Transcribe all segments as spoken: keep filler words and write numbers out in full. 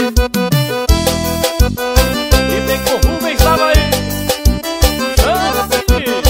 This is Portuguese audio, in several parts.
E vem com o Rubens da Bahia. Chama, Pequinho.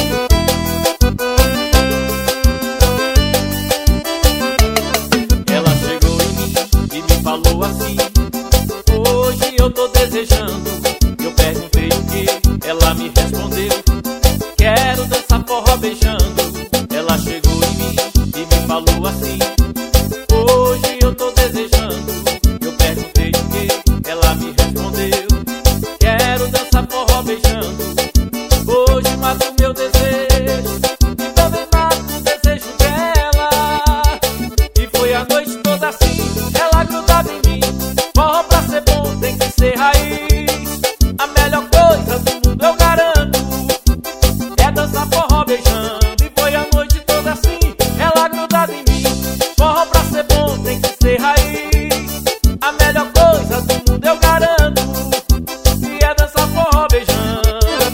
Ela chegou em mim e me falou assim: hoje eu tô desejando. Eu perguntei o que, ela me respondeu: quero dançar forró beijando. Ela chegou em mim e me falou assim: hoje eu tô desejando. Eu perguntei o que, ela me respondeu: quero dançar forró beijando. Hoje mato meu desejo e também mato o desejo dela. E foi a noite toda assim, ela grudava em mim. Forró pra ser bom tem que ser raiz. A melhor coisa do mundo eu garanto é dançar forró beijando. E foi a noite toda assim, ela grudada em mim. Forró pra ser bom tem que ser raiz. A melhor coisa do mundo eu garanto que é dançar forró beijando.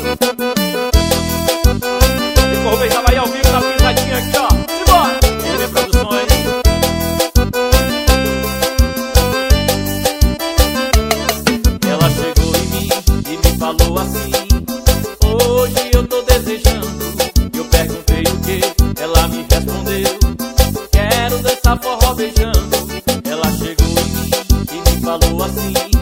E com o Rubens da Bahia ao vivo na pisadinha aqui, ó. Simbora! Ele vem produções. Ela chegou em mim e me falou assim: hoje eu tô desejando. Eu perguntei o que, ela me respondeu: quero dançar forró beijando. Ela chegou em mim e me falou assim: